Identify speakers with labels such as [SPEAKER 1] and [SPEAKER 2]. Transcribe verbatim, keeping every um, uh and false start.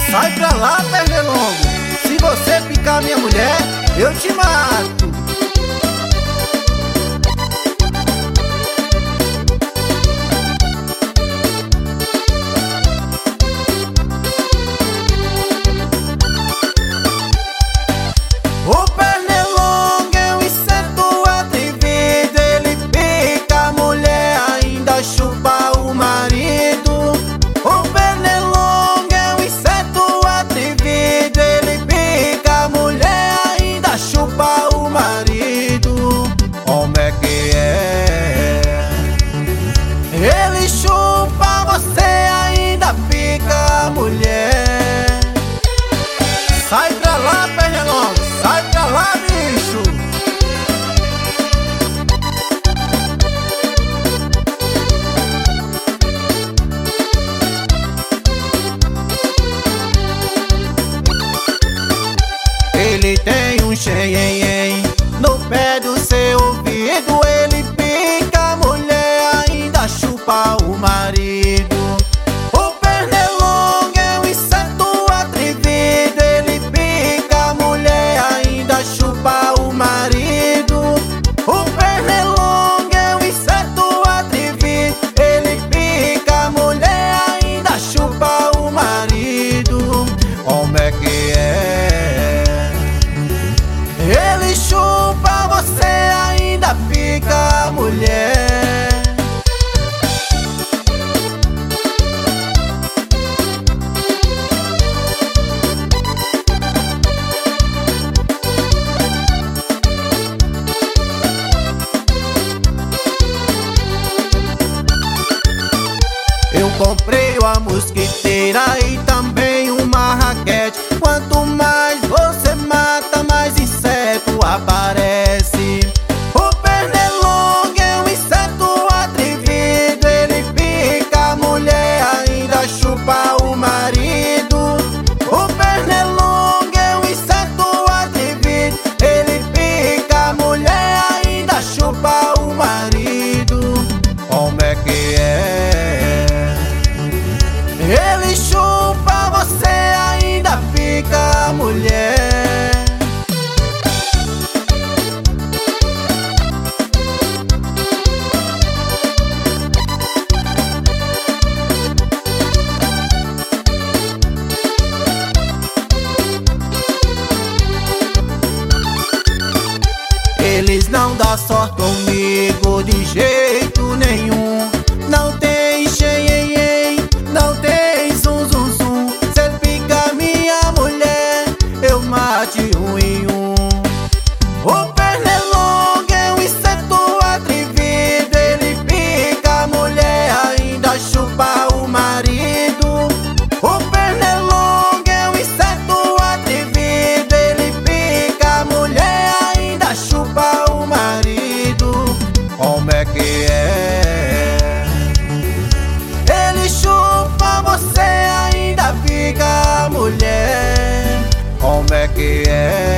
[SPEAKER 1] Sai pra lá, pernilongo. Se você picar minha mulher, eu te mato. O pernilongo é um inseto atrevido. Ele pica a mulher, ainda chupa o marido. O pernilongo é um inseto atrevido. Ele pica a mulher, ainda chupa o marido. Como é que é? Ele chupa você, ainda pica a mulher. Sai pra lá, pernilongo. Sai pra lá, bicho. Ele tem um xenhenhen no pé do seu ouvido. Ele pica a mulher, ainda chupa o marido. O pernilongo é um inseto atrevido. Ele pica a mulher, ainda chupa o marido. O pernilongo é um inseto atrevido. Ele pica a mulher, ainda chupa o marido. Como é que é? Ele chupa você, ainda pica a mulher. Eu comprei uma mosquiteira e também uma raquete. Quanto mais você mata, mais inseto aparece. O pernilongo é um inseto atrevido. Ele pica a mulher, ainda chupa o marido. O pernilongo é um inseto atrevido. Ele pica a mulher, ainda chupa o marido. Como é que é? Ele chupa você, ainda pica a mulher. Eles não dão sorte comigo de jeito nenhum. Não tem xenhenhen, não tem zum zum zum. Se ele pica minha mulher, eu mate um em um. O pernilongo é um inseto atrevido. Ele pica a mulher, ainda chupa o marido. O pernilongo é um inseto atrevido. Ele pica a mulher, ainda chupa o marido. Como é que é? Ele chupa você, ainda pica a mulher. Como é que é?